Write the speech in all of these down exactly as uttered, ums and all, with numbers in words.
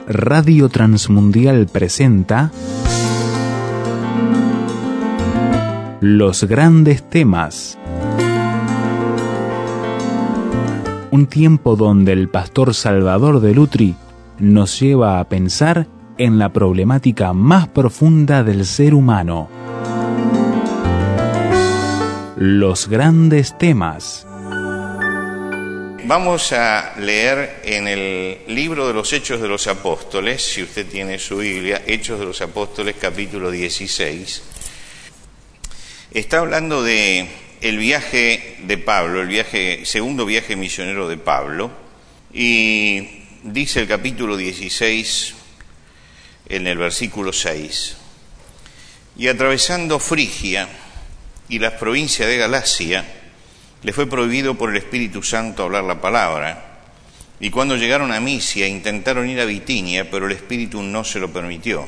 Radio Transmundial presenta Los Grandes Temas. Un tiempo donde el pastor Salvador de Lutri nos lleva a pensar en la problemática más profunda del ser humano. Los Grandes Temas. Vamos a leer en el libro de los Hechos de los Apóstoles, si usted tiene su Biblia, Hechos de los Apóstoles, capítulo dieciséis. Está hablando de el viaje de Pablo, el viaje, segundo viaje misionero de Pablo, y dice el capítulo dieciséis en el versículo seis: y atravesando Frigia y las provincias de Galacia, le fue prohibido por el Espíritu Santo hablar la palabra, y cuando llegaron a Misia intentaron ir a Bitinia, pero el Espíritu no se lo permitió.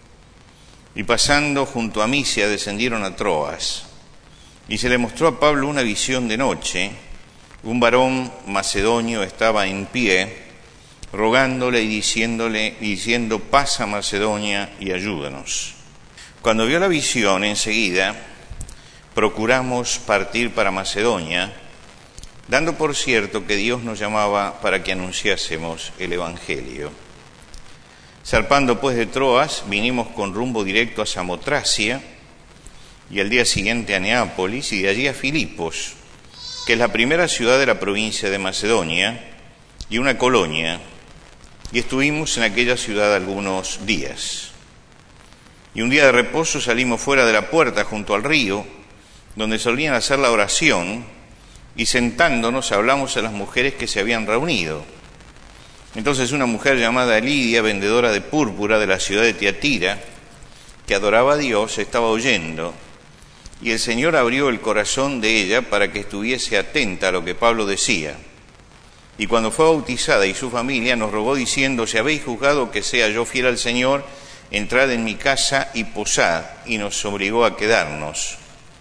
Y pasando junto a Misia descendieron a Troas, y se le mostró a Pablo una visión de noche. Un varón macedonio estaba en pie, rogándole y diciéndole, diciendo: pasa Macedonia y ayúdanos. Cuando vio la visión, enseguida procuramos partir para Macedonia, dando por cierto que Dios nos llamaba para que anunciásemos el Evangelio. Zarpando pues de Troas, vinimos con rumbo directo a Samotracia, y al día siguiente a Neápolis, y de allí a Filipos, que es la primera ciudad de la provincia de Macedonia, y una colonia, y estuvimos en aquella ciudad algunos días. Y un día de reposo salimos fuera de la puerta junto al río, donde solían hacer la oración, y sentándonos hablamos a las mujeres que se habían reunido. Entonces una mujer llamada Lidia, vendedora de púrpura de la ciudad de Tiatira, que adoraba a Dios, estaba oyendo, y el Señor abrió el corazón de ella para que estuviese atenta a lo que Pablo decía. Y cuando fue bautizada y su familia, nos rogó diciendo: si habéis juzgado que sea yo fiel al Señor, entrad en mi casa y posad, y nos obligó a quedarnos.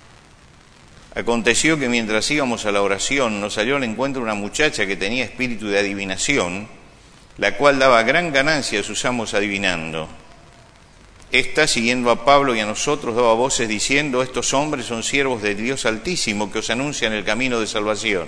Aconteció que mientras íbamos a la oración, nos salió al encuentro una muchacha que tenía espíritu de adivinación, la cual daba gran ganancia a sus amos adivinando. Esta, siguiendo a Pablo y a nosotros, daba voces diciendo: estos hombres son siervos de Dios Altísimo, que os anuncian el camino de salvación.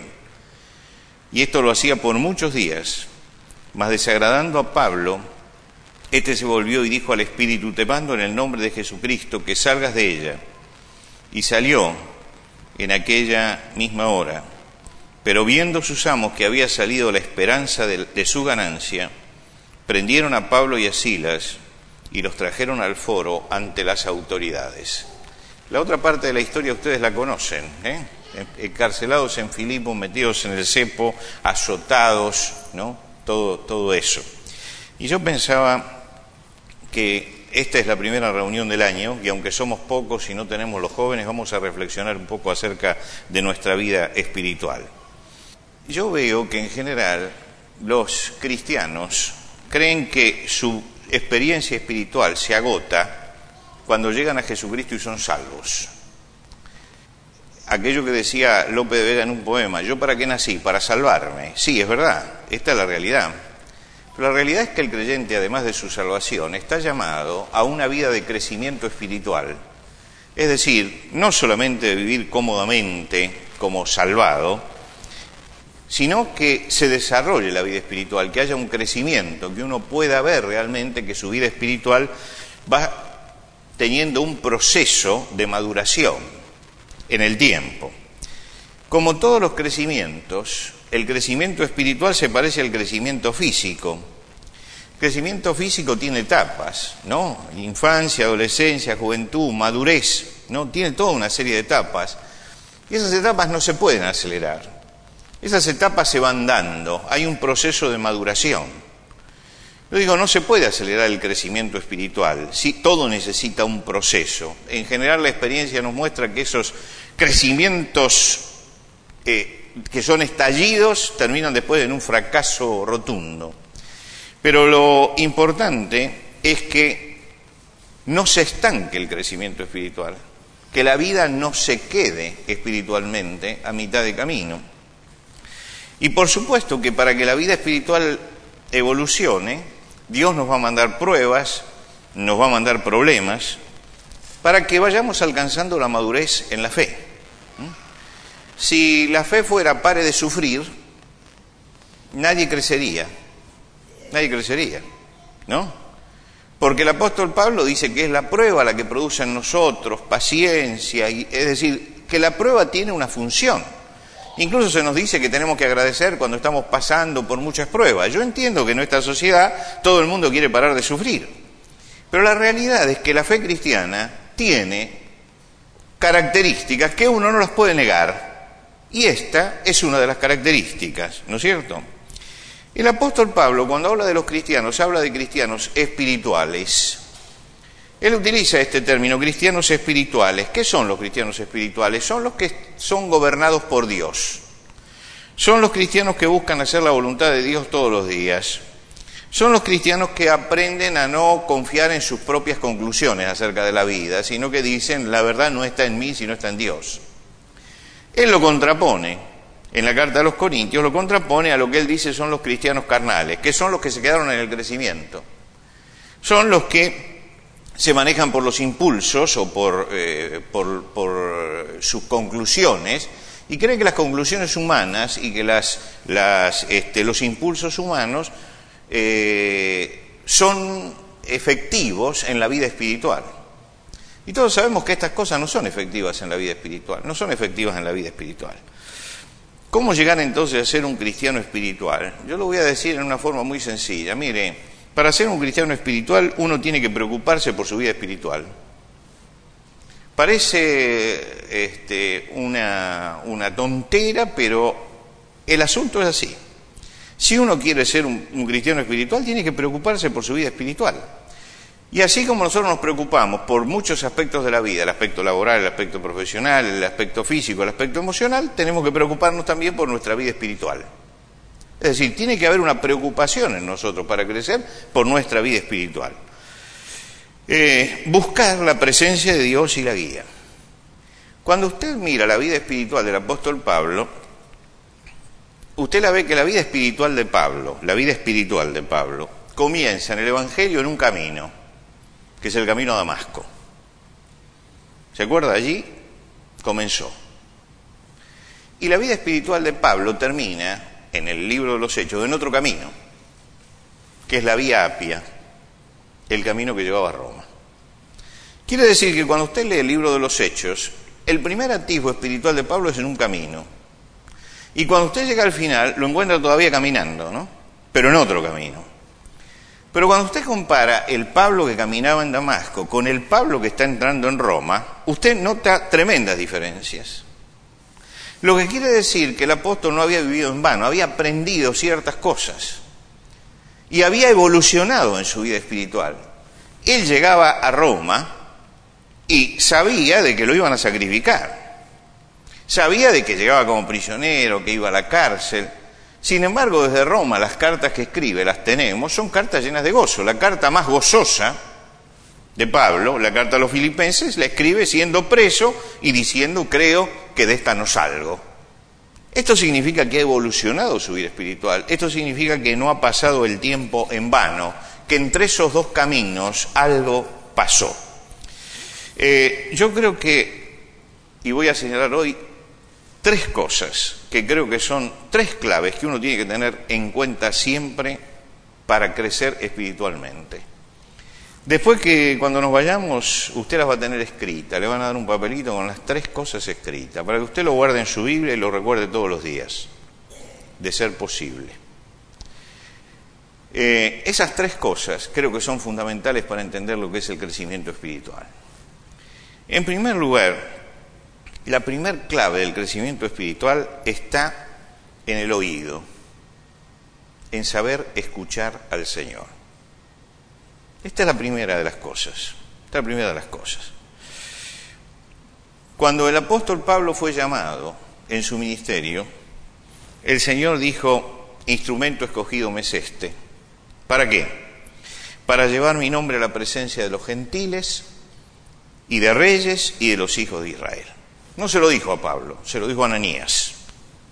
Y esto lo hacía por muchos días. Mas desagradando a Pablo, este se volvió y dijo al espíritu: te mando en el nombre de Jesucristo que salgas de ella. Y salió en aquella misma hora. Pero viendo sus amos que había salido la esperanza de, de su ganancia, prendieron a Pablo y a Silas y los trajeron al foro ante las autoridades. La otra parte de la historia ustedes la conocen, ¿eh? Encarcelados en Filipos, metidos en el cepo, azotados, ¿no? Todo, todo eso. Y yo pensaba que esta es la primera reunión del año, y aunque somos pocos y no tenemos los jóvenes, vamos a reflexionar un poco acerca de nuestra vida espiritual. Yo veo que en general los cristianos creen que su experiencia espiritual se agota cuando llegan a Jesucristo y son salvos. Aquello que decía Lope de Vega en un poema: yo para qué nací, para salvarme. Sí, es verdad, esta es la realidad. Pero la realidad es que el creyente, además de su salvación, está llamado a una vida de crecimiento espiritual. Es decir, no solamente de vivir cómodamente como salvado, sino que se desarrolle la vida espiritual, que haya un crecimiento, que uno pueda ver realmente que su vida espiritual va teniendo un proceso de maduración en el tiempo. Como todos los crecimientos, el crecimiento espiritual se parece al crecimiento físico. El crecimiento físico tiene etapas, ¿no? Infancia, adolescencia, juventud, madurez, ¿no? Tiene toda una serie de etapas. Y esas etapas no se pueden acelerar. Esas etapas se van dando. Hay un proceso de maduración. Yo digo, no se puede acelerar el crecimiento espiritual. Sí, todo necesita un proceso. En general, la experiencia nos muestra que esos crecimientos eh, que son estallidos, terminan después en un fracaso rotundo. Pero lo importante es que no se estanque el crecimiento espiritual, que la vida no se quede espiritualmente a mitad de camino. Y por supuesto que para que la vida espiritual evolucione, Dios nos va a mandar pruebas, nos va a mandar problemas, para que vayamos alcanzando la madurez en la fe. Si la fe fuera pare de sufrir, nadie crecería, nadie crecería, ¿no? Porque el apóstol Pablo dice que es la prueba la que produce en nosotros paciencia, y, es decir, que la prueba tiene una función. Incluso se nos dice que tenemos que agradecer cuando estamos pasando por muchas pruebas. Yo entiendo que en nuestra sociedad todo el mundo quiere parar de sufrir, pero la realidad es que la fe cristiana tiene características que uno no las puede negar, y esta es una de las características, ¿no es cierto? El apóstol Pablo, cuando habla de los cristianos, habla de cristianos espirituales. Él utiliza este término, cristianos espirituales. ¿Qué son los cristianos espirituales? Son los que son gobernados por Dios. Son los cristianos que buscan hacer la voluntad de Dios todos los días. Son los cristianos que aprenden a no confiar en sus propias conclusiones acerca de la vida, sino que dicen, la verdad no está en mí, sino está en Dios. Él lo contrapone, en la carta a los Corintios, lo contrapone a lo que él dice son los cristianos carnales, que son los que se quedaron en el crecimiento. Son los que se manejan por los impulsos o por, eh, por, por sus conclusiones, y creen que las conclusiones humanas y que las, las, este, los impulsos humanos eh, son efectivos en la vida espiritual. Y todos sabemos que estas cosas no son efectivas en la vida espiritual, no son efectivas en la vida espiritual. ¿Cómo llegar entonces a ser un cristiano espiritual? Yo lo voy a decir en una forma muy sencilla. Mire, para ser un cristiano espiritual uno tiene que preocuparse por su vida espiritual. Parece este, una, una tontera, pero el asunto es así. Si uno quiere ser un, un cristiano espiritual, tiene que preocuparse por su vida espiritual. Y así como nosotros nos preocupamos por muchos aspectos de la vida, el aspecto laboral, el aspecto profesional, el aspecto físico, el aspecto emocional, tenemos que preocuparnos también por nuestra vida espiritual. Es decir, tiene que haber una preocupación en nosotros para crecer por nuestra vida espiritual. Eh, buscar la presencia de Dios y la guía. Cuando usted mira la vida espiritual del apóstol Pablo, usted la ve que la vida espiritual de Pablo, la vida espiritual de Pablo, comienza en el Evangelio en un camino, que es el camino a Damasco. ¿Se acuerda? Allí comenzó. Y la vida espiritual de Pablo termina en el libro de los Hechos en otro camino, que es la vía Apia, el camino que llevaba a Roma. Quiere decir que cuando usted lee el libro de los Hechos, el primer atisbo espiritual de Pablo es en un camino. Y cuando usted llega al final, lo encuentra todavía caminando, ¿no? Pero en otro camino. Pero cuando usted compara el Pablo que caminaba en Damasco con el Pablo que está entrando en Roma, usted nota tremendas diferencias. Lo que quiere decir que el apóstol no había vivido en vano, había aprendido ciertas cosas y había evolucionado en su vida espiritual. Él llegaba a Roma y sabía de que lo iban a sacrificar. Sabía de que llegaba como prisionero, que iba a la cárcel. Sin embargo, desde Roma, las cartas que escribe, las tenemos, son cartas llenas de gozo. La carta más gozosa de Pablo, la carta a los Filipenses, la escribe siendo preso y diciendo, creo que de esta no salgo. Esto significa que ha evolucionado su vida espiritual. Esto significa que no ha pasado el tiempo en vano, que entre esos dos caminos algo pasó. Eh, yo creo que, y voy a señalar hoy, tres cosas que creo que son tres claves que uno tiene que tener en cuenta siempre para crecer espiritualmente. Después que cuando nos vayamos, usted las va a tener escritas, le van a dar un papelito con las tres cosas escritas, para que usted lo guarde en su Biblia y lo recuerde todos los días, de ser posible. Eh, esas tres cosas creo que son fundamentales para entender lo que es el crecimiento espiritual. En primer lugar, la primer clave del crecimiento espiritual está en el oído, en saber escuchar al Señor. Esta es la primera de las cosas, esta es la primera de las cosas. Cuando el apóstol Pablo fue llamado en su ministerio, el Señor dijo, instrumento escogido me es este. ¿Para qué? Para llevar mi nombre a la presencia de los gentiles y de reyes y de los hijos de Israel. No se lo dijo a Pablo, se lo dijo a Ananías.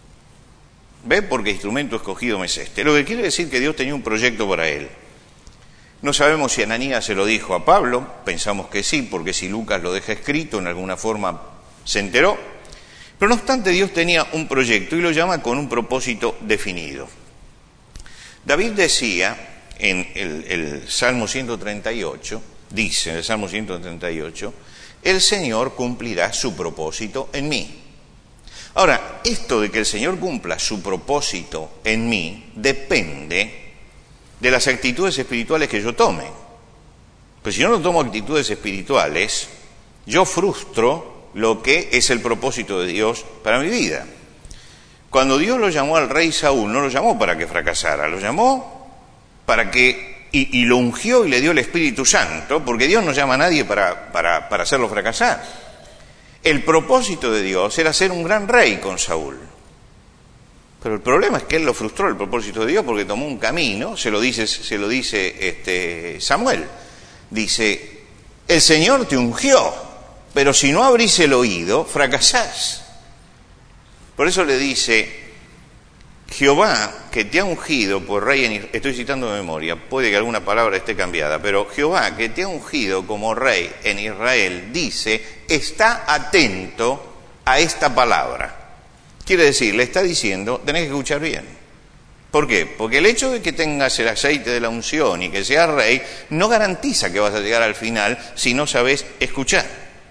¿Ve? Porque instrumento escogido me es este. Lo que quiere decir que Dios tenía un proyecto para él. No sabemos si Ananías se lo dijo a Pablo, pensamos que sí, porque si Lucas lo deja escrito, en alguna forma se enteró. Pero no obstante, Dios tenía un proyecto y lo llama con un propósito definido. David decía en el, el Salmo ciento treinta y ocho, dice en el Salmo ciento treinta y ocho, el Señor cumplirá su propósito en mí. Ahora, esto de que el Señor cumpla su propósito en mí depende de las actitudes espirituales que yo tome. Pues si yo no tomo actitudes espirituales, yo frustro lo que es el propósito de Dios para mi vida. Cuando Dios lo llamó al rey Saúl, no lo llamó para que fracasara, lo llamó para que, y, y lo ungió y le dio el Espíritu Santo, porque Dios no llama a nadie para, para, para hacerlo fracasar. El propósito de Dios era ser un gran rey con Saúl. Pero el problema es que él lo frustró, el propósito de Dios, porque tomó un camino, se lo dice, se lo dice este Samuel. Dice, el Señor te ungió, pero si no abrís el oído, fracasás. Por eso le dice, Jehová, que te ha ungido por rey en Israel, estoy citando de memoria, puede que alguna palabra esté cambiada, pero Jehová, que te ha ungido como rey en Israel, dice, está atento a esta palabra. Quiere decir, le está diciendo, tenés que escuchar bien. ¿Por qué? Porque el hecho de que tengas el aceite de la unción y que seas rey, no garantiza que vas a llegar al final si no sabes escuchar.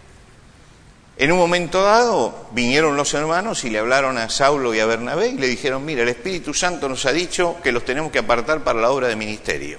En un momento dado, vinieron los hermanos y le hablaron a Saulo y a Bernabé y le dijeron, mira, el Espíritu Santo nos ha dicho que los tenemos que apartar para la obra de ministerio.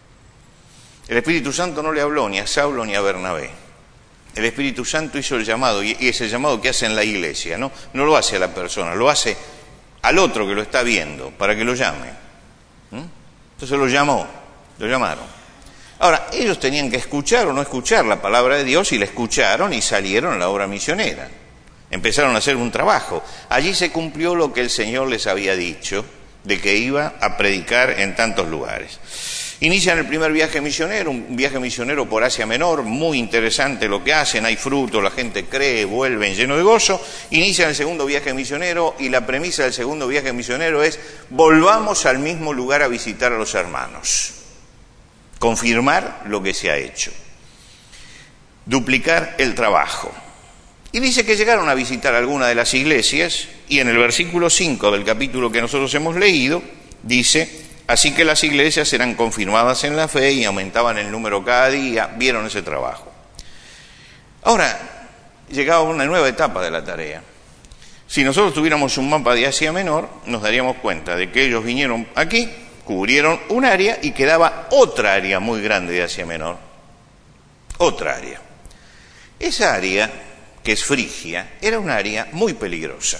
El Espíritu Santo no le habló ni a Saulo ni a Bernabé. El Espíritu Santo hizo el llamado, y es el llamado que hace en la iglesia, ¿no? No lo hace a la persona, lo hace al otro que lo está viendo, para que lo llame. ¿Mm? Entonces lo llamó, lo llamaron. Ahora, ellos tenían que escuchar o no escuchar la palabra de Dios, y la escucharon y salieron a la obra misionera. Empezaron a hacer un trabajo. Allí se cumplió lo que el Señor les había dicho, de que iba a predicar en tantos lugares. Inician el primer viaje misionero, un viaje misionero por Asia Menor, muy interesante lo que hacen, hay fruto, la gente cree, vuelven lleno de gozo. Inician el segundo viaje misionero y la premisa del segundo viaje misionero es, volvamos al mismo lugar a visitar a los hermanos, confirmar lo que se ha hecho, duplicar el trabajo. Y dice que llegaron a visitar alguna de las iglesias y en el versículo cinco del capítulo que nosotros hemos leído, dice, así que las iglesias eran confirmadas en la fe y aumentaban el número cada día, vieron ese trabajo. Ahora, llegaba una nueva etapa de la tarea. Si nosotros tuviéramos un mapa de Asia Menor, nos daríamos cuenta de que ellos vinieron aquí, cubrieron un área y quedaba otra área muy grande de Asia Menor. Otra área. Esa área, que es Frigia, era un área muy peligrosa,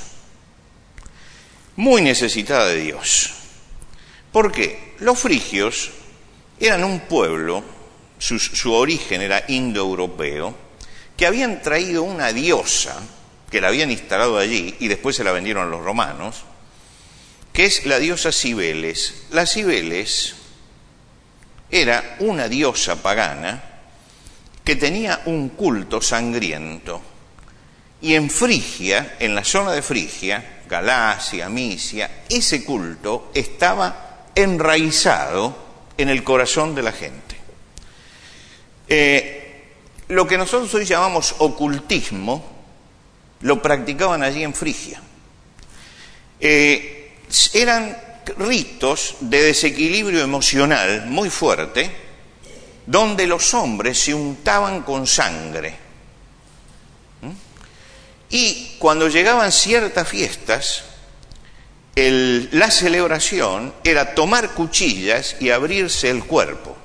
muy necesitada de Dios. ¿Por qué? Los frigios eran un pueblo, su, su origen era indoeuropeo, que habían traído una diosa, que la habían instalado allí y después se la vendieron a los romanos, que es la diosa Cibeles. La Cibeles era una diosa pagana que tenía un culto sangriento. Y en Frigia, en la zona de Frigia, Galacia, Misia, ese culto estaba enraizado en el corazón de la gente. Eh, lo que nosotros hoy llamamos ocultismo, lo practicaban allí en Frigia. Eh, eran ritos de desequilibrio emocional muy fuerte, donde los hombres se untaban con sangre. ¿Mm? Y cuando llegaban ciertas fiestas, El, la celebración era tomar cuchillas y abrirse el cuerpo.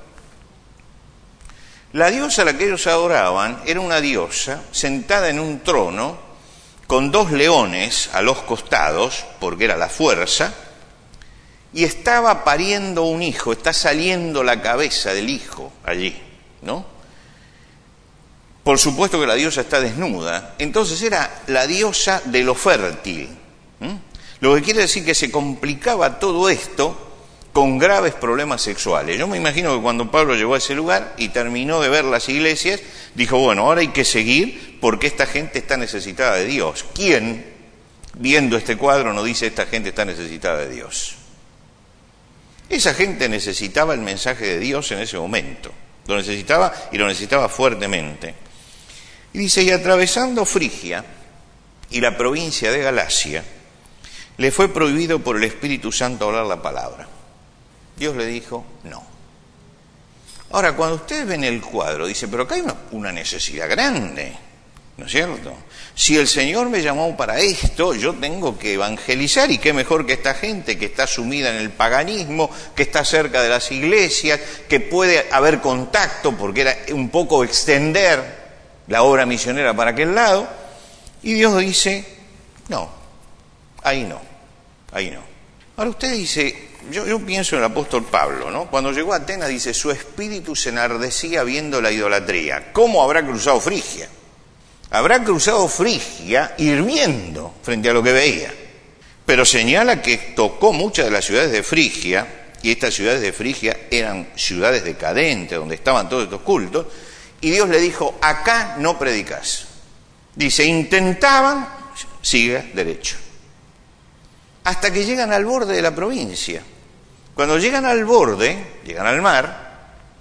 La diosa a la que ellos adoraban era una diosa sentada en un trono con dos leones a los costados, porque era la fuerza, y estaba pariendo un hijo, está saliendo la cabeza del hijo allí, ¿no? Por supuesto que la diosa está desnuda, entonces era la diosa de lo fértil. ¿Mm? Lo que quiere decir que se complicaba todo esto con graves problemas sexuales. Yo me imagino que cuando Pablo llegó a ese lugar y terminó de ver las iglesias, dijo, bueno, ahora hay que seguir porque esta gente está necesitada de Dios. ¿Quién, viendo este cuadro, no dice esta gente está necesitada de Dios? Esa gente necesitaba el mensaje de Dios en ese momento. Lo necesitaba y lo necesitaba fuertemente. Y dice, y atravesando Frigia y la provincia de Galacia, le fue prohibido por el Espíritu Santo hablar la palabra. Dios le dijo, no. Ahora, cuando ustedes ven el cuadro, dice, pero acá hay una, una necesidad grande, ¿no es cierto? Si el Señor me llamó para esto, yo tengo que evangelizar, y qué mejor que esta gente que está sumida en el paganismo, que está cerca de las iglesias, que puede haber contacto, porque era un poco extender la obra misionera para aquel lado, y Dios dice, no, ahí no, ahí no. Ahora usted dice, yo, yo pienso en el apóstol Pablo, ¿no? Cuando llegó a Atenas dice, su espíritu se enardecía viendo la idolatría. ¿Cómo habrá cruzado Frigia? Habrá cruzado Frigia hirviendo frente a lo que veía. Pero señala que tocó muchas de las ciudades de Frigia, y estas ciudades de Frigia eran ciudades decadentes, donde estaban todos estos cultos, y Dios le dijo, acá no predicás. Dice, intentaban, siga derecho. Hasta que llegan al borde de la provincia. Cuando llegan al borde, llegan al mar,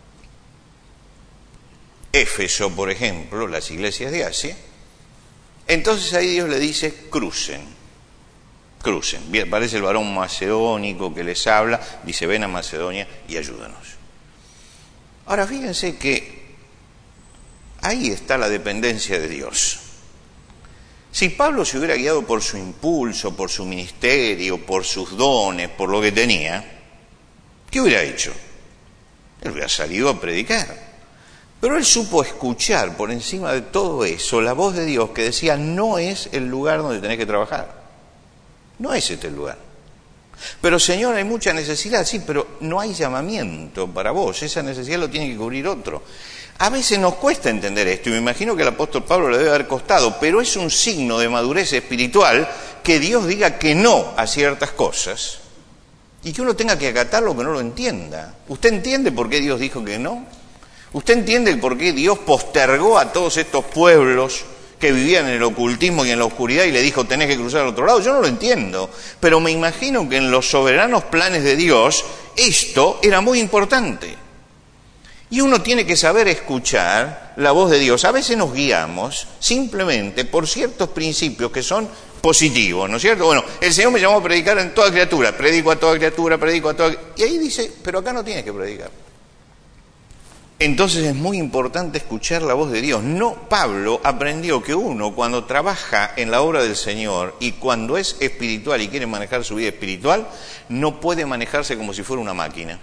Éfeso, por ejemplo, las iglesias de Asia, entonces ahí Dios le dice, crucen, crucen. Bien, parece el varón macedónico que les habla, dice, ven a Macedonia y ayúdanos. Ahora fíjense que ahí está la dependencia de Dios. Si Pablo se hubiera guiado por su impulso, por su ministerio, por sus dones, por lo que tenía, ¿qué hubiera hecho? Él hubiera salido a predicar. Pero él supo escuchar por encima de todo eso la voz de Dios que decía, no es el lugar donde tenés que trabajar. No es este el lugar. Pero Señor, hay mucha necesidad, sí, pero no hay llamamiento para vos. Esa necesidad lo tiene que cubrir otro. A veces nos cuesta entender esto, y me imagino que el apóstol Pablo le debe haber costado, pero es un signo de madurez espiritual que Dios diga que no a ciertas cosas y que uno tenga que acatar lo que no lo entienda. ¿Usted entiende por qué Dios dijo que no? ¿Usted entiende por qué Dios postergó a todos estos pueblos que vivían en el ocultismo y en la oscuridad y le dijo tenés que cruzar al otro lado? Yo no lo entiendo, pero me imagino que en los soberanos planes de Dios esto era muy importante. Y uno tiene que saber escuchar la voz de Dios. A veces nos guiamos simplemente por ciertos principios que son positivos, ¿no es cierto? Bueno, el Señor me llamó a predicar en toda criatura, predico a toda criatura, predico a toda... Y ahí dice, pero acá no tienes que predicar. Entonces es muy importante escuchar la voz de Dios. No, Pablo aprendió que uno cuando trabaja en la obra del Señor y cuando es espiritual y quiere manejar su vida espiritual, no puede manejarse como si fuera una máquina.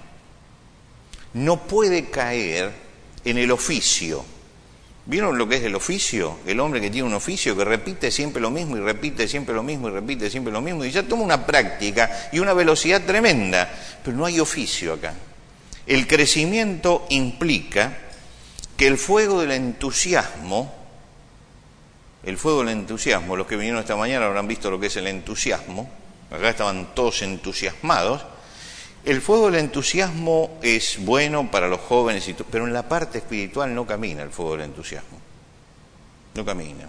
No puede caer en el oficio. ¿Vieron lo que es el oficio? El hombre que tiene un oficio que repite siempre lo mismo y repite siempre lo mismo y repite siempre lo mismo y ya toma una práctica y una velocidad tremenda, pero no hay oficio acá. El crecimiento implica que el fuego del entusiasmo, el fuego del entusiasmo, los que vinieron esta mañana habrán visto lo que es el entusiasmo, acá estaban todos entusiasmados. El fuego del entusiasmo es bueno para los jóvenes, y pero en la parte espiritual no camina el fuego del entusiasmo. No camina.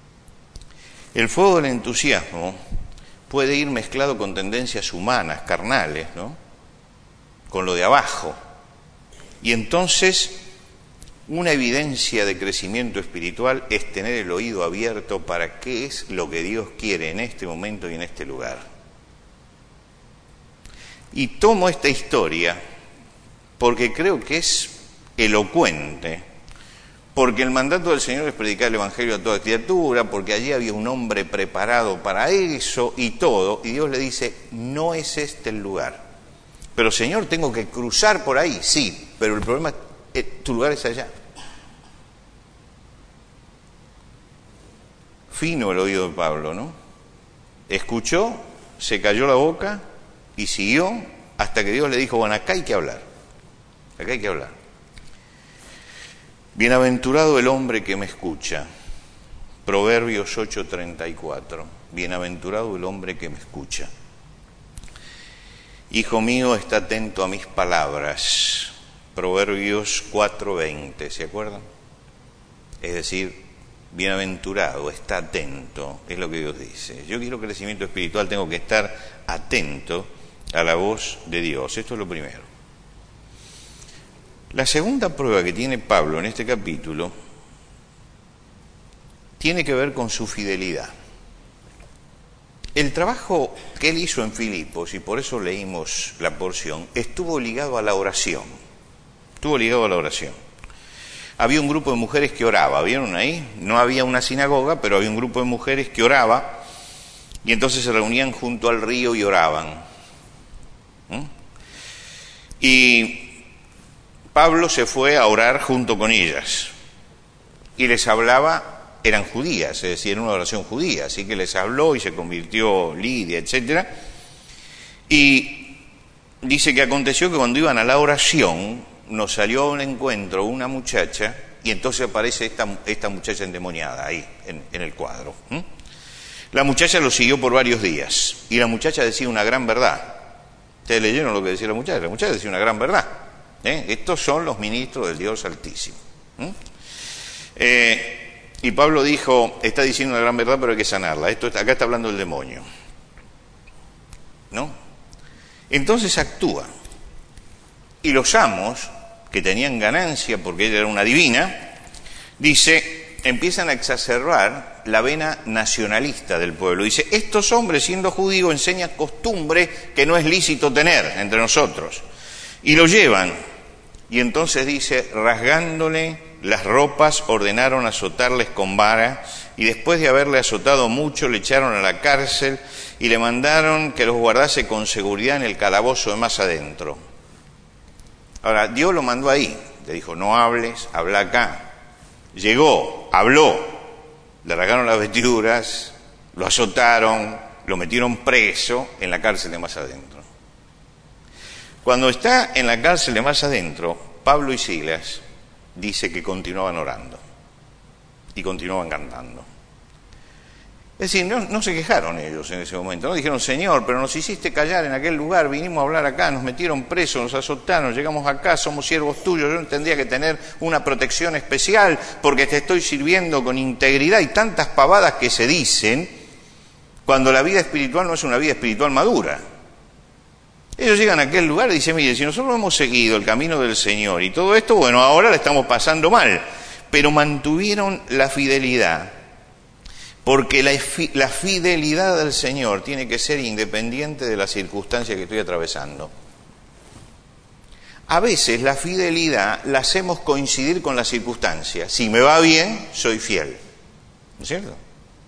El fuego del entusiasmo puede ir mezclado con tendencias humanas, carnales, ¿no? Con lo de abajo. Y entonces, una evidencia de crecimiento espiritual es tener el oído abierto para qué es lo que Dios quiere en este momento y en este lugar. Y tomo esta historia porque creo que es elocuente, porque el mandato del Señor es predicar el Evangelio a toda criatura, porque allí había un hombre preparado para eso y todo, y Dios le dice, no es este el lugar. Pero Señor, tengo que cruzar por ahí, sí, pero el problema es que tu lugar es allá. Fino el oído de Pablo, ¿no? Escuchó, se cayó la boca y siguió hasta que Dios le dijo, bueno, acá hay que hablar, acá hay que hablar. Bienaventurado el hombre que me escucha. Proverbios ocho treinta y cuatro. Bienaventurado el hombre que me escucha. Hijo mío, está atento a mis palabras. Proverbios cuatro veinte, ¿se acuerdan? Es decir, bienaventurado, está atento, es lo que Dios dice. Yo quiero crecimiento espiritual, tengo que estar atento a la voz de Dios. Esto es lo primero. La segunda prueba que tiene Pablo en este capítulo tiene que ver con su fidelidad. El trabajo que él hizo en Filipos, y por eso leímos la porción, estuvo ligado a la oración. Estuvo ligado a la oración. Había un grupo de mujeres que oraba, ¿vieron ahí? No había una sinagoga, pero había un grupo de mujeres que oraba, y entonces se reunían junto al río y oraban. ¿Mm? Y Pablo se fue a orar junto con ellas, y les hablaba. Eran judías, es decir, era una oración judía, así que les habló y se convirtió Lidia, etcétera. Y dice que aconteció que cuando iban a la oración, nos salió a un encuentro una muchacha, y entonces aparece esta, esta muchacha endemoniada ahí, en, en el cuadro. ¿Mm? La muchacha lo siguió por varios días, y la muchacha decía una gran verdad. ¿Ustedes leyeron lo que decía la muchacha? La muchacha decía una gran verdad. ¿Eh? Estos son los ministros del Dios Altísimo. ¿Mm? Eh... Y Pablo dijo, está diciendo una gran verdad, pero hay que sanarla. Esto, acá está hablando el demonio. ¿No? Entonces actúa. Y los amos, que tenían ganancia porque ella era una divina, dice, empiezan a exacerbar la vena nacionalista del pueblo. Dice, estos hombres, siendo judíos, enseñan costumbre que no es lícito tener entre nosotros. Y lo llevan. Y entonces dice, rasgándole las ropas, ordenaron azotarles con vara, y después de haberle azotado mucho, le echaron a la cárcel y le mandaron que los guardase con seguridad en el calabozo de más adentro. Ahora, Dios lo mandó ahí, le dijo, no hables, habla acá. Llegó, habló, le rasgaron las vestiduras, lo azotaron, lo metieron preso en la cárcel de más adentro. Cuando está en la cárcel de más adentro, Pablo y Silas dice que continuaban orando y continuaban cantando. Es decir, no, no se quejaron ellos en ese momento, no dijeron, Señor, pero nos hiciste callar en aquel lugar, vinimos a hablar acá, nos metieron presos, nos azotaron, llegamos acá, somos siervos tuyos, yo no tendría que tener una protección especial porque te estoy sirviendo con integridad, y tantas pavadas que se dicen cuando la vida espiritual no es una vida espiritual madura. Ellos llegan a aquel lugar y dicen, mire, si nosotros hemos seguido el camino del Señor y todo esto, bueno, ahora la estamos pasando mal, pero mantuvieron la fidelidad, porque la, la fidelidad del Señor tiene que ser independiente de la circunstancia que estoy atravesando. A veces la fidelidad la hacemos coincidir con la circunstancia. Si me va bien, soy fiel. ¿No es cierto?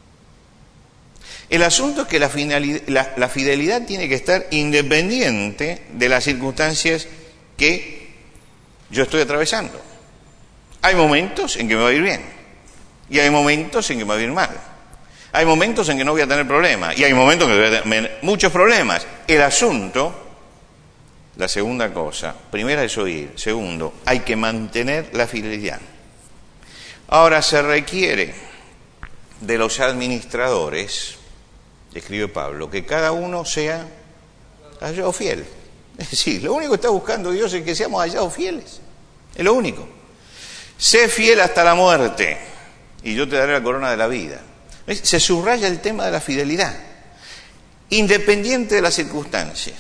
El asunto es que la, finalidad, la, la fidelidad tiene que estar independiente de las circunstancias que yo estoy atravesando. Hay momentos en que me va a ir bien, y hay momentos en que me va a ir mal. Hay momentos en que no voy a tener problemas, y hay momentos en que voy a tener muchos problemas. El asunto, la segunda cosa, primera es oír, segundo, hay que mantener la fidelidad. Ahora se requiere de los administradores, escribe Pablo, que cada uno sea hallado fiel. Es decir, lo único que está buscando Dios es que seamos hallados fieles. Es lo único. Sé fiel hasta la muerte, y yo te daré la corona de la vida. ¿Ves? Se subraya el tema de la fidelidad, independiente de las circunstancias.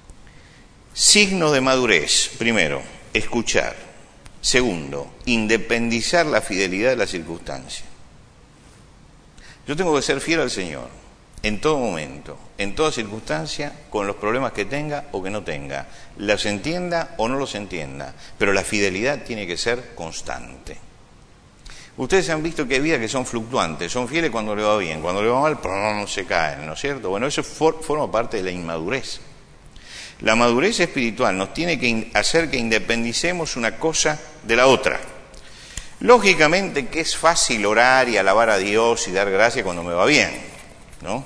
Signo de madurez, primero, escuchar. Segundo, independizar la fidelidad de las circunstancias. Yo tengo que ser fiel al Señor en todo momento, en toda circunstancia, con los problemas que tenga o que no tenga, los entienda o no los entienda, pero la fidelidad tiene que ser constante. Ustedes han visto que hay vidas que son fluctuantes, son fieles cuando le va bien, cuando le va mal, ¡pum!, se caen, ¿no es cierto? Bueno, eso for, forma parte de la inmadurez. La madurez espiritual nos tiene que hacer que independicemos una cosa de la otra. Lógicamente que es fácil orar y alabar a Dios y dar gracias cuando me va bien, ¿no?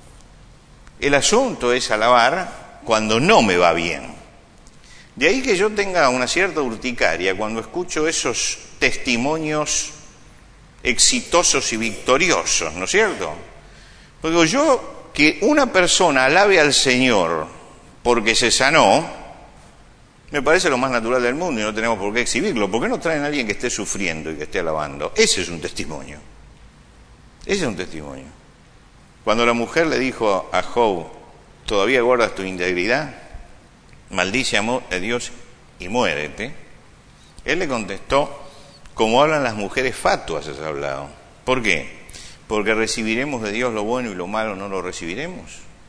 El asunto es alabar cuando no me va bien. De ahí que yo tenga una cierta urticaria cuando escucho esos testimonios exitosos y victoriosos, ¿no es cierto? Porque yo, que una persona alabe al Señor porque se sanó, me parece lo más natural del mundo y no tenemos por qué exhibirlo. ¿Por qué no traen a alguien que esté sufriendo y que esté alabando? Ese es un testimonio. Ese es un testimonio. Cuando la mujer le dijo a Job, ¿todavía guardas tu integridad? maldice a Dios y muérete, él le contestó, como hablan las mujeres fatuas has hablado. ¿Por qué? Porque recibiremos de Dios lo bueno y lo malo no lo recibiremos.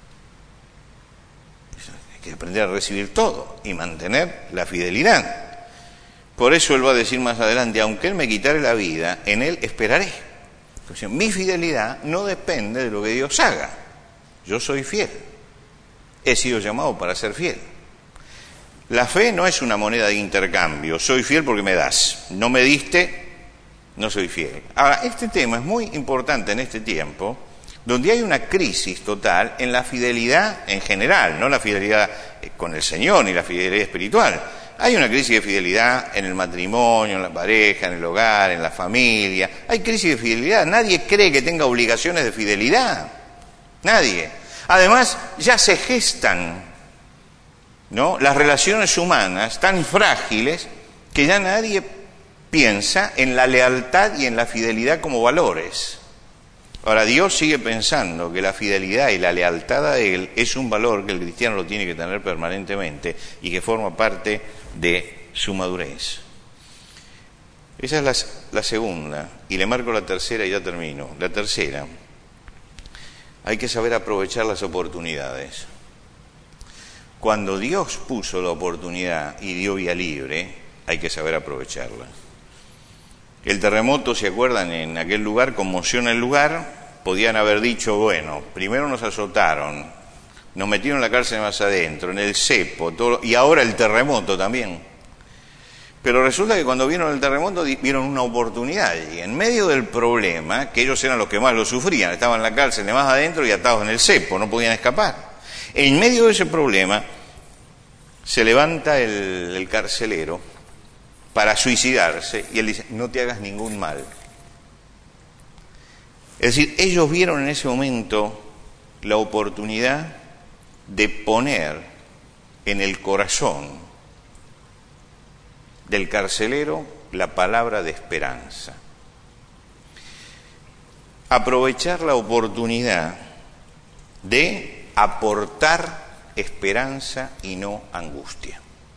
Hay que aprender a recibir todo y mantener la fidelidad. Por eso él va a decir más adelante, aunque él me quitare la vida, en él esperaré. Entonces, mi fidelidad no depende de lo que Dios haga. Yo soy fiel. He sido llamado para ser fiel. La fe no es una moneda de intercambio. Soy fiel porque me das. No me diste, no soy fiel. Ahora, este tema es muy importante en este tiempo, donde hay una crisis total en la fidelidad en general, no la fidelidad con el Señor ni la fidelidad espiritual. Hay una crisis de fidelidad en el matrimonio, en la pareja, en el hogar, en la familia. Hay crisis de fidelidad. Nadie cree que tenga obligaciones de fidelidad. Nadie. Además, ya se gestan, ¿no?, las relaciones humanas tan frágiles que ya nadie piensa en la lealtad y en la fidelidad como valores. Ahora, Dios sigue pensando que la fidelidad y la lealtad a Él es un valor que el cristiano lo tiene que tener permanentemente y que forma parte de su madurez. Esa es la, la segunda, y le marco la tercera y ya termino. La tercera, hay que saber aprovechar las oportunidades. Cuando Dios puso la oportunidad y dio vía libre, hay que saber aprovecharla. El terremoto, ¿se acuerdan? En aquel lugar, conmociona el lugar, podían haber dicho, bueno, primero nos azotaron, nos metieron en la cárcel más adentro, en el cepo, todo, y ahora el terremoto también. Pero resulta que cuando vieron el terremoto vieron una oportunidad y en medio del problema, que ellos eran los que más lo sufrían, estaban en la cárcel de más adentro y atados en el cepo, no podían escapar. En medio de ese problema se levanta el, el carcelero para suicidarse y él dice, no te hagas ningún mal. Es decir, ellos vieron en ese momento la oportunidad de poner en el corazón del carcelero la palabra de esperanza. Aprovechar la oportunidad de aportar esperanza y no angustia.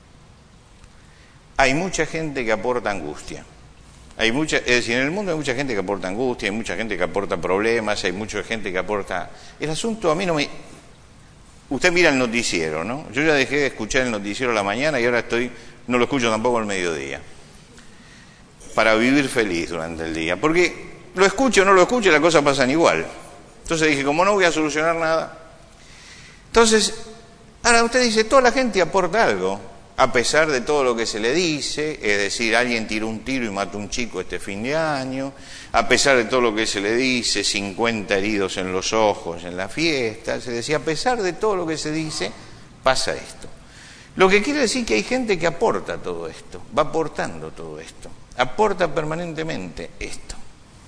Hay mucha gente que aporta angustia. Hay mucha, es decir, en el mundo hay mucha gente que aporta angustia, hay mucha gente que aporta problemas, hay mucha gente que aporta... El asunto a mí no me... Usted mira el noticiero, ¿no? Yo ya dejé de escuchar el noticiero a la mañana y ahora estoy... No lo escucho tampoco al mediodía. Para vivir feliz durante el día. Porque lo escucho o no lo escucho, las cosas pasan igual. Entonces dije, como no voy a solucionar nada. Entonces, ahora usted dice, toda la gente aporta algo, a pesar de todo lo que se le dice, es decir, alguien tiró un tiro y mató a un chico este fin de año, a pesar de todo lo que se le dice, cincuenta heridos en los ojos en la fiesta, se decía, a pesar de todo lo que se dice, pasa esto. Lo que quiere decir que hay gente que aporta todo esto, va aportando todo esto, aporta permanentemente esto.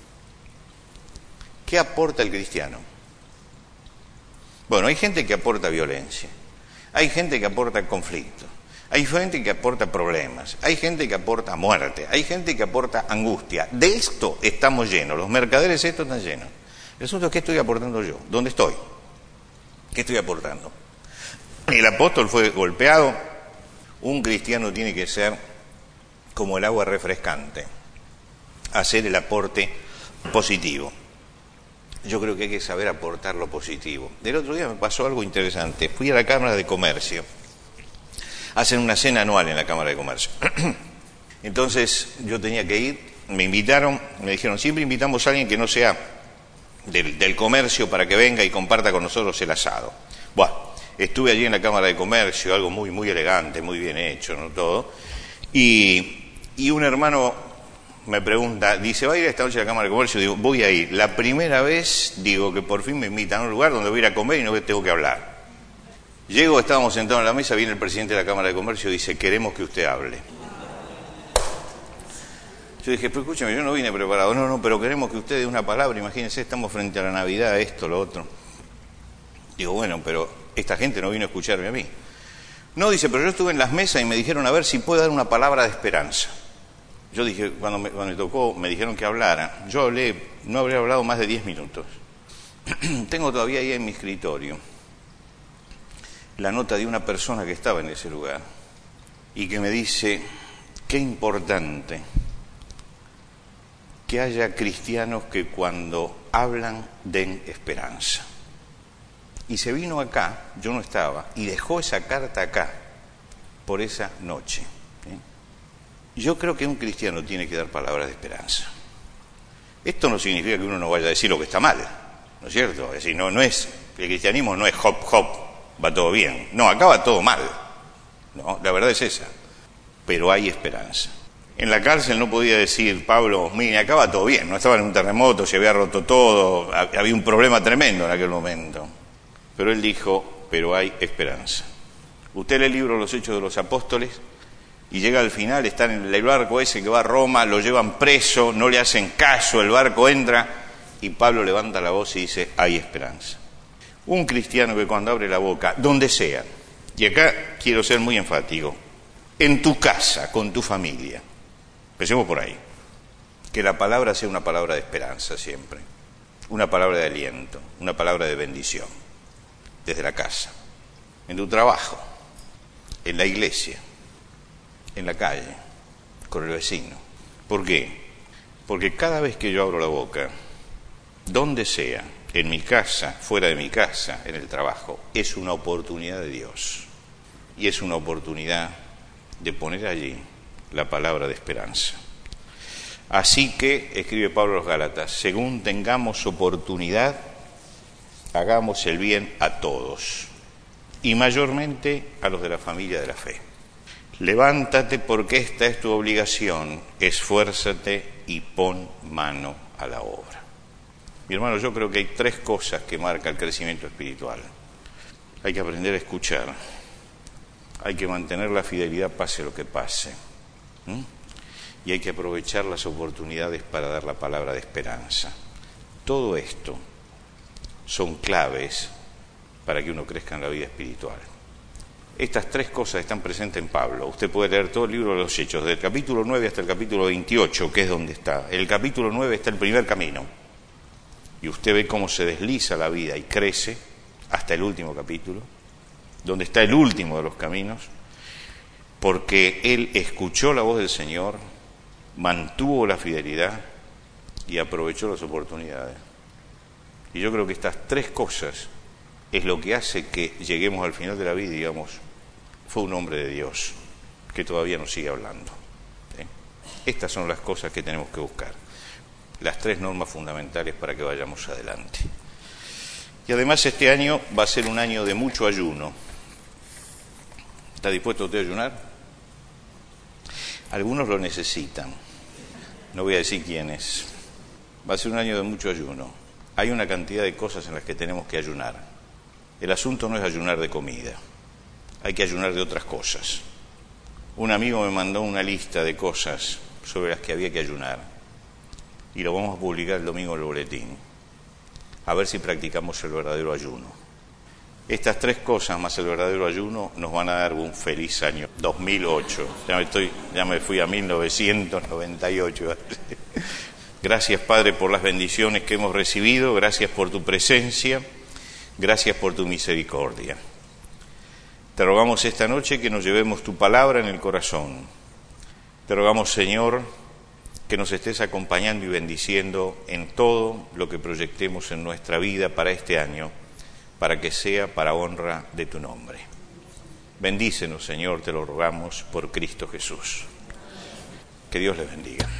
¿Qué aporta el cristiano? Bueno, hay gente que aporta violencia, hay gente que aporta conflicto, hay gente que aporta problemas, hay gente que aporta muerte, hay gente que aporta angustia. De esto estamos llenos, los mercaderes estos están llenos. El asunto es, ¿qué estoy aportando yo? ¿Dónde estoy? ¿Qué estoy aportando? El apóstol fue golpeado. Un cristiano tiene que ser como el agua refrescante, hacer el aporte positivo. Yo creo que hay que saber aportar lo positivo. El otro día me pasó algo interesante. Fui a la Cámara de Comercio. Hacen una cena anual en la Cámara de Comercio. Entonces yo tenía que ir, me invitaron, me dijeron, siempre invitamos a alguien que no sea del, del comercio para que venga y comparta con nosotros el asado. Bueno. Estuve allí en la Cámara de Comercio, algo muy muy elegante, muy bien hecho, ¿no? Todo. Y, y un hermano me pregunta, dice, ¿va a ir esta noche a la Cámara de Comercio? Digo, voy a ir. La primera vez, digo, que por fin me invitan a un lugar donde voy a ir a comer y no tengo que hablar. Llego, estábamos sentados en la mesa, viene el presidente de la Cámara de Comercio y dice, queremos que usted hable. Yo dije, pero escúchame, yo no vine preparado. No, no, pero queremos que usted dé una palabra. Imagínense, estamos frente a la Navidad, esto, lo otro. Digo, bueno, pero esta gente no vino a escucharme a mí. No, dice, pero yo estuve en las mesas y me dijeron a ver si puedo dar una palabra de esperanza. Yo dije, cuando me, cuando me tocó, me dijeron que hablara. Yo hablé, no habría hablado más de diez minutos. Tengo todavía ahí en mi escritorio la nota de una persona que estaba en ese lugar y que me dice, qué importante que haya cristianos que cuando hablan den esperanza. Y se vino acá, yo no estaba, y dejó esa carta acá por esa noche. ¿sí? Yo creo que un cristiano tiene que dar palabras de esperanza. Esto no significa que uno no vaya a decir lo que está mal, ¿no es cierto? Es decir, no, no es, el cristianismo no es hop, hop, va todo bien. No, acá va todo mal. No, la verdad es esa. Pero hay esperanza. En la cárcel no podía decir, Pablo, mire, acá va todo bien, no estaba en un terremoto, se había roto todo, había un problema tremendo en aquel momento. Pero él dijo, pero hay esperanza. Usted lee el libro Los Hechos de los Apóstoles y llega al final, están en el barco ese que va a Roma, lo llevan preso, no le hacen caso, el barco entra y Pablo levanta la voz y dice, hay esperanza. Un cristiano que cuando abre la boca, donde sea, y acá quiero ser muy enfático, en tu casa, con tu familia, empecemos por ahí, que la palabra sea una palabra de esperanza siempre, una palabra de aliento, una palabra de bendición, desde la casa, en tu trabajo, en la iglesia, en la calle, con el vecino. ¿Por qué? Porque cada vez que yo abro la boca, donde sea, en mi casa, fuera de mi casa, en el trabajo, es una oportunidad de Dios. Y es una oportunidad de poner allí la palabra de esperanza. Así que, escribe Pablo a los Gálatas, según tengamos oportunidad, hagamos el bien a todos, y mayormente a los de la familia de la fe. Levántate porque esta es tu obligación, esfuérzate y pon mano a la obra. Mi hermano, yo creo que hay tres cosas que marcan el crecimiento espiritual. Hay que aprender a escuchar, hay que mantener la fidelidad pase lo que pase, ¿Mm? y hay que aprovechar las oportunidades para dar la palabra de esperanza. Todo esto son claves para que uno crezca en la vida espiritual. Estas tres cosas están presentes en Pablo. Usted puede leer todo el libro de los Hechos, del capítulo nueve hasta el capítulo veintiocho, que es donde está. En el capítulo nueve está el primer camino. Y usted ve cómo se desliza la vida y crece hasta el último capítulo, donde está el último de los caminos, porque él escuchó la voz del Señor, mantuvo la fidelidad y aprovechó las oportunidades. Y yo creo que estas tres cosas es lo que hace que lleguemos al final de la vida y digamos, fue un hombre de Dios que todavía nos sigue hablando. ¿Sí? Estas son las cosas que tenemos que buscar, las tres normas fundamentales para que vayamos adelante. Y además este año va a ser un año de mucho ayuno. ¿Está dispuesto usted a ayunar? Algunos lo necesitan, no voy a decir quiénes. Va a ser un año de mucho ayuno. Hay una cantidad de cosas en las que tenemos que ayunar. El asunto no es ayunar de comida, hay que ayunar de otras cosas. Un amigo me mandó una lista de cosas sobre las que había que ayunar y lo vamos a publicar el domingo en el boletín, a ver si practicamos el verdadero ayuno. Estas tres cosas más el verdadero ayuno nos van a dar un feliz año dos mil ocho. Ya me, estoy, ya me fui a mil novecientos noventa y ocho. Gracias, Padre, por las bendiciones que hemos recibido, gracias por tu presencia, gracias por tu misericordia. Te rogamos esta noche que nos llevemos tu palabra en el corazón. Te rogamos, Señor, que nos estés acompañando y bendiciendo en todo lo que proyectemos en nuestra vida para este año, para que sea para honra de tu nombre. Bendícenos, Señor, te lo rogamos por Cristo Jesús. Que Dios les bendiga.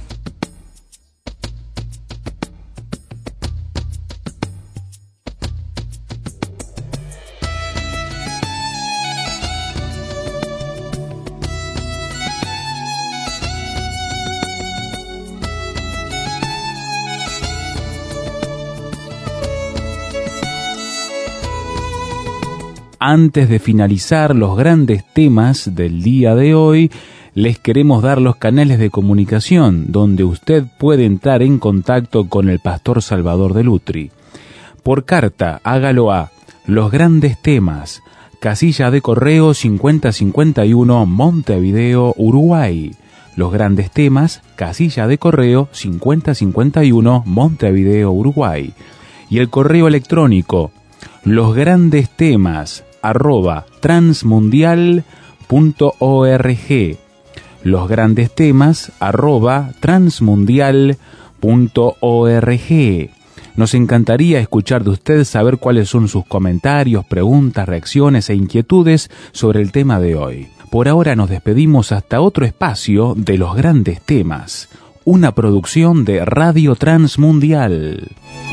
Antes de finalizar los grandes temas del día de hoy, les queremos dar los canales de comunicación donde usted puede entrar en contacto con el pastor Salvador de Lutri. Por carta, hágalo a Los Grandes Temas, casilla de correo cincuenta cincuenta y uno, Montevideo, Uruguay. Los Grandes Temas, casilla de correo cincuenta cincuenta y uno, Montevideo, Uruguay. Y el correo electrónico, Los Grandes Temas, arroba transmundial punto org. Los grandes temas arroba transmundial punto org. Nos encantaría escuchar de usted, saber cuáles son sus comentarios, preguntas, reacciones e inquietudes sobre el tema de hoy. Por ahora nos despedimos hasta otro espacio de los grandes temas, una producción de Radio Transmundial.